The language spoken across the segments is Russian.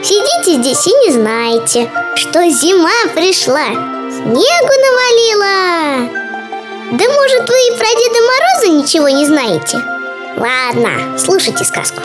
Сидите здесь и не знаете, что зима пришла, снегу навалило. Да может, вы и про Деда Мороза ничего не знаете? Ладно, слушайте сказку.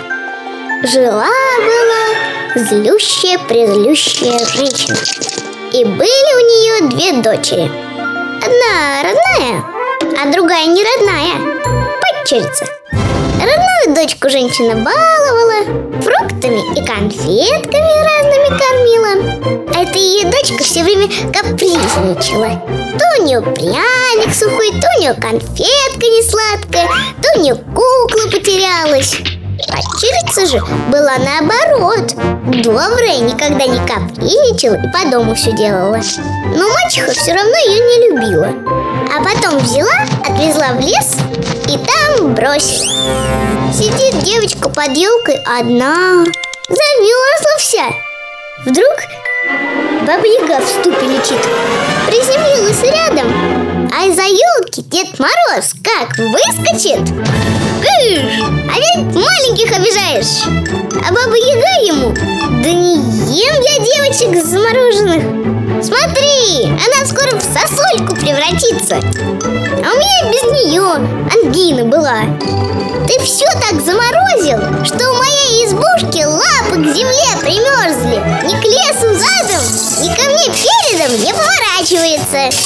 Жила-была злющая-презлющая женщина, и были у нее две дочери. Одна родная, а другая не родная, падчерица. Родную дочку женщина баловала, фруктами и конфетками разными кормила. А эта ее дочка все время капризничала. То у нее пряник сухой, то у нее конфетка несладкая, то у нее кукла потерялась. Падчерица же была наоборот, добрая, никогда не капризничала и по дому все делала. Но мачеха все равно ее не любила. А потом взяла, отвезла в лес и там бросила. Сидит девочка под елкой одна, замерзла вся. Вдруг Баба-Яга в ступе лечит, приземлилась рядом, а из-за елки Дед Мороз как выскочит. Кыш! А ведь маленьких обижаешь. А Баба-Яга ему: да не ем я девочек замороженных. Смотри, она скоро в сосульку превратится. А у меня без нее ангина была. Ты все так заморозил, что у моей избушки лапы к земле примерзли. Ни к лесу задом, ни ко мне передом не поворачивается.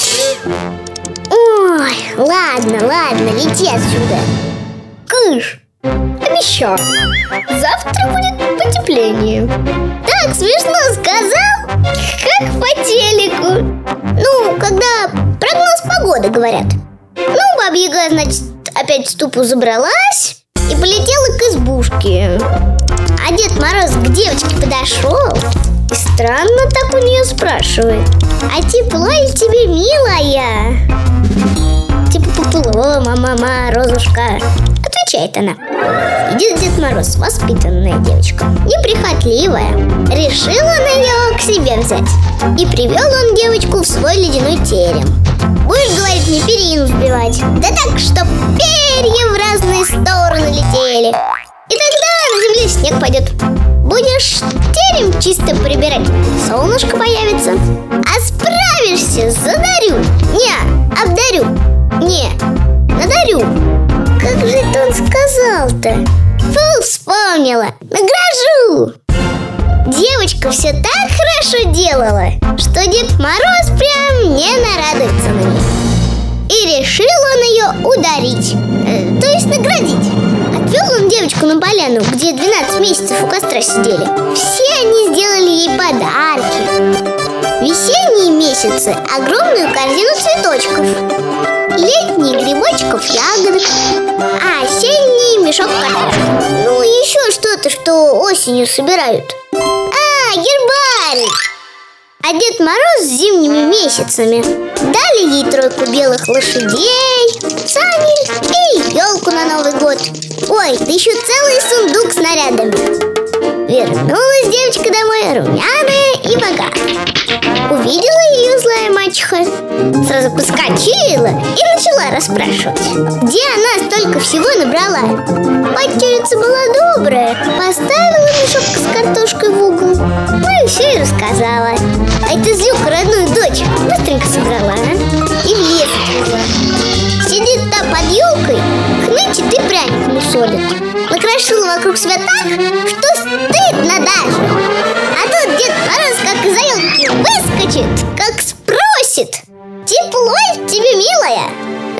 Ой, ладно, лети отсюда. Кыш, обещаю, завтра будет потепление. Так смешно сказал, как по телеку. Ну, когда прогноз погоды говорят. Ну, Баба-Яга, значит, опять в ступу забралась и полетела к избушке. А Дед Мороз к девочке подошел и странно так у нее спрашивает: а тепло ли тебе, милая? Типа попло, мама, Розушка. Отвечает она. Сидит Дед Мороз, воспитанная девочка, неприхотливая. Решил он ее к себе взять и привел он девочку в свой ледяной терем. Будешь, говорит, мне перину сбивать, да так, чтоб перья в разные стороны летели. И тогда на земле снег пойдет. Будешь терем чисто прибирать, солнышко появится. А справишься, задарю. Не, обдарю. Не, надарю. Как же это он сказал-то? Фу, вспомнила. Награжу. Девочка все так хорошо делала, что Дед Мороз прям не нарадуется на нее. И решил он ее ударить, то есть наградить. Отвел он девочку на поляну, где 12 месяцев у костра сидели. Все они сделали ей подарки. Весенние месяцы — огромную корзину цветочков, летние — грибочков, ягодок, а осенний — мешок картошки. Ну и еще что-то, что осенью собирают. Гербарий! А Дед Мороз с зимними месяцами дали ей 3 белых лошадей, сани и елку на Новый год. Ой, да еще целый сундук с нарядами. Вернулась девочка домой румяная и богатая. Увидела ее злая мачеха, сразу поскочила и начала расспрашивать, где она столько всего набрала. Падчерица была добрая, поставила мешок с картошкой в угол, ну и все и рассказала. А эта злюка родную дочь быстренько собрала и в лес отвезла. Сидит та под елкой, хнычет и пряник мусолит. Накрошила вокруг себя так, что стыдно даже. А тут Дед Мороз как из-за елки выскочит, как спросит: тепло ли тебе, милая?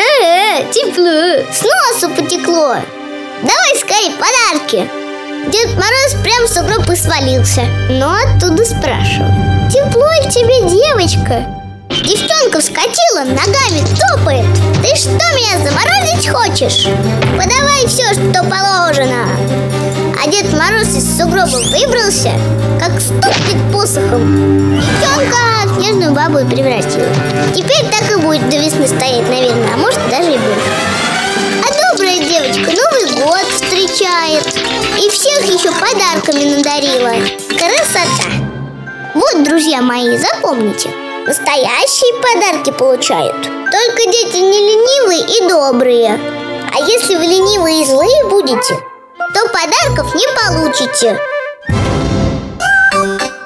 Тепло. С носу потекло. Давай скорее подарки. Дед Мороз прям в сугроб и свалился, но оттуда спрашивает: тепло ли тебе, девочка? Девчонка вскочила, ногами топает: ты что, меня заморозить хочешь? Подавай все, что положено. А Дед Мороз из сугроба выбрался, как стукнет посохом. Девчонка в снежную бабу и превратила. Теперь так и будет до весны стоять, наверное, а может даже и больше. А добрая девочка Новый год встречает и всех еще подарками надарила. Красота! Вот, друзья мои, запомните, настоящие подарки получают только дети не ленивые и добрые. А если вы ленивые и злые будете, то подарков не получите.